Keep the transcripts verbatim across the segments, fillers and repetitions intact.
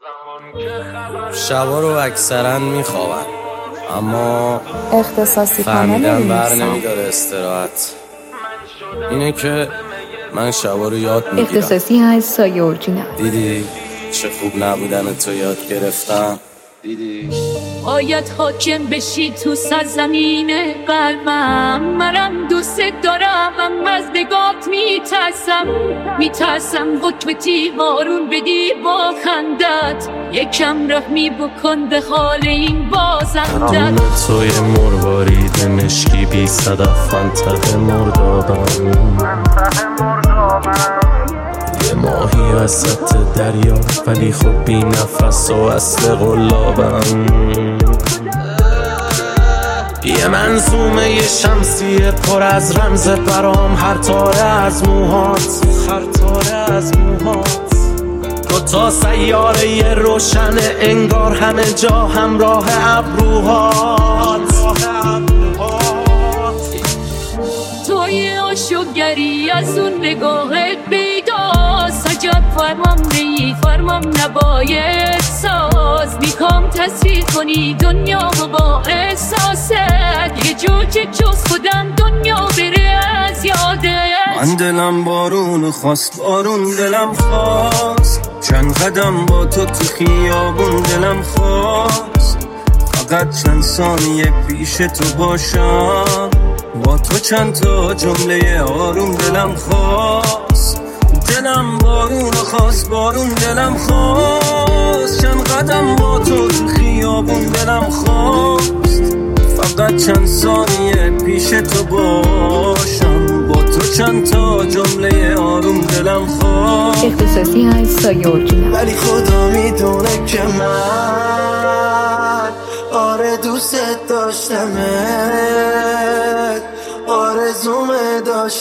شبا رو اکثرا میخوابن اما اختصاصی فهمیدن بر نمیداره استراحت. اینه که من شبا رو یاد میگیرم. اختصاصی هست سایه اورجینال. دیدی چه خوب نبودن تو یاد گرفتم. دیدی باید حاکم بشی تو سرزمین قلبم. منم دوست دارم اما از نگات میترسم میترسم حکم تیمارون بدی با خندت. یکم رحمی بکن به حال این بازندت. همه توی مروارید مشکی بی صدف منطقه مردابم. یه ماهی وسط دریا ولی خب بی نفس و اصل قلابم. یه منظومه یه شمسیه پر از رمز برام. هر تاره از موهات هر تاره از موهات دو تا سیاره یه روشنه انگار همه جا همراه ابروهات. توی آشوگری از اون نگاهت بیداست. عجب فرمام نی فرمام نباید ساز. میخوام تصویر کنی دنیا با احساست. یه جور که جز خودم دنیا بره از یادت. من دلم بارون خواست بارون دلم خواست. چند قدم با تو تو خیابون دلم خواست. فقط چند ثانیه پیش تو باشم. با تو چند تا جمله آروم دلم خواست. دلم بارون خواست بارون دلم خواست. چند قدم با تو تو خیابون دلم خواست. فقط چند ثانیه پیش تو باشم. با تو چند تا جمله آروم دلم خواست. اختصاصی هست سایه اورجینال. ولی خدا میدونه که من آره دوست داشتمت. آرزومه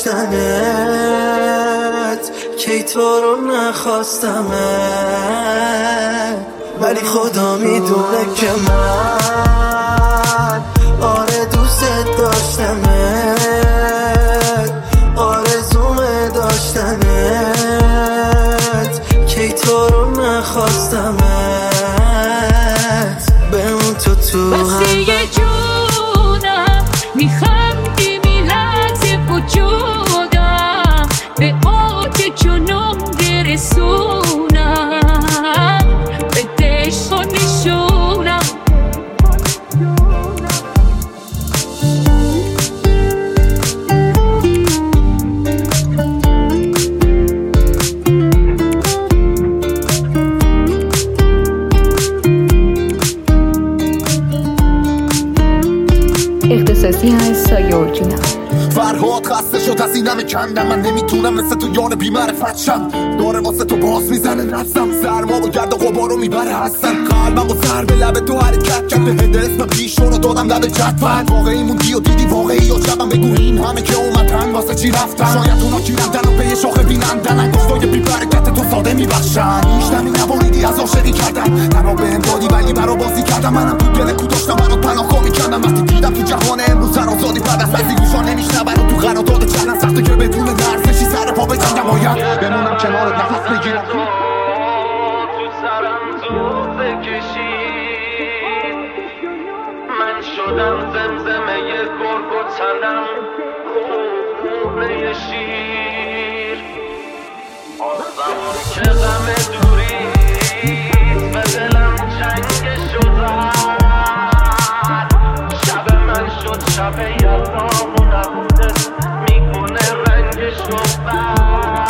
داشتنت کی تو رو نخواستمت. ولی خدا میدونه که من آره دوست داشتمت. آرزومه داشتنت کی تو رو نخواستمت. به اون تو تو بسی جونم میخندی میلت وجودم. به آت جنوم برسونم. به دشت و نشونم. اختصاصی هست سایه اورجینال. فرهاد خسته شد از این همه کندم. من نمیتونم مثل تو یار بی‌معرفت شم. داره واسه تو باز میزنه نفسم. سرما و گرد و غبارو میبره هستم. قلبم و سر به لب تو حرکت کرد. به هده اسم پیش رو دادم لب جدول. واقعی موندی و دیدی واقعی و شبم. بگو این همه که اومدن واسه چی رفتن. شاید اونا گیرندن و به شاخه بینندن. انگشتای بی برکت تو ساده میبخشن. هیچ دمی نباریدی از عاشقی کردم. تنها بهم دادی ولی برا بازی کردم. منم تو دل کو داشتم برات پناهگاه میکردم. وقتی دیدم تو جهان امروز سر آزادی بعد از بعضی گوشا نمیشنون و تو قرارداد چندن. سخته که بدون درسشی سر پا بزنم. باید بمونم کنارت نفس بگیرم. تو سرم زوزه کشید. من شدم زمزمه گرگ و تنم خونه شیر. آزمان که غم دوری به دلم جنگ شدن. شب من شد شب یلدام و نبوده میکنه رنگش رو بر.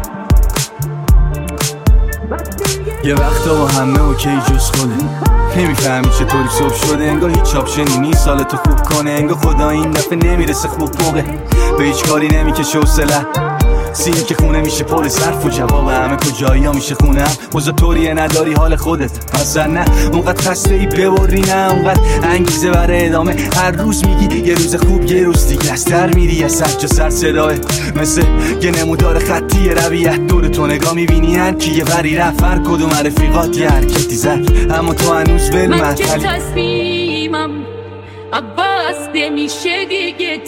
یه وقتا با همه اوکی جز خوده. نمیفهمی چطوری صبح شده. انگار هیچ آپشنی نیست سال تو خوب کنه. انگار خدا این دفعه نمیرسه خوب موقع. به هیچ کاری نمیکشه حوصله. سین که خونه میشه پر صرف و جواب همه کجایی ها میشه خونه هم. موزا طوریه نداری حال خودت اصلا نه. اونقدر خسته ای ببری نه. اونقدر انگیزه برای ادامه. هر روز میگی یه روز خوب یه روز دیگه از تر میری. یه سر جا سر صداه مثل یه نمودار خطی رویت. دور تو نگاه میبینی هر کی یه وری رفت. هر کدوم رفیقات یه حرکتی زد. اما تو هنوز بل من که تصمیمم عباس نمیشه دیگه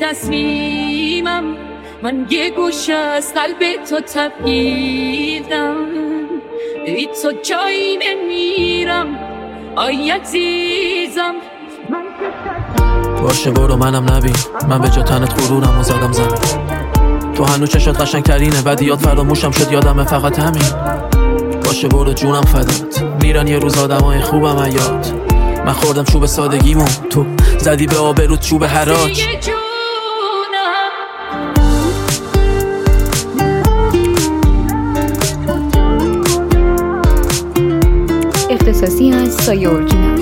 تصمیمم. من یه گوشه از قلب تو تبیدم. ای تو جایی نمیرم آی عزیزم. باشه برو منم نبین، من به جا تنت غرورم و زدم زمین. تو هنوز چشات قشنگ ترینه، بدیات فراموشم شد یادمه فقط همین. باشه برو جونم فدات، میرن یه روز آدمای خوبم ایات. من خوردم چوب سادگیمو، تو زدی به آبروت چوب حراج. اختصاصی از سایه اورجینال.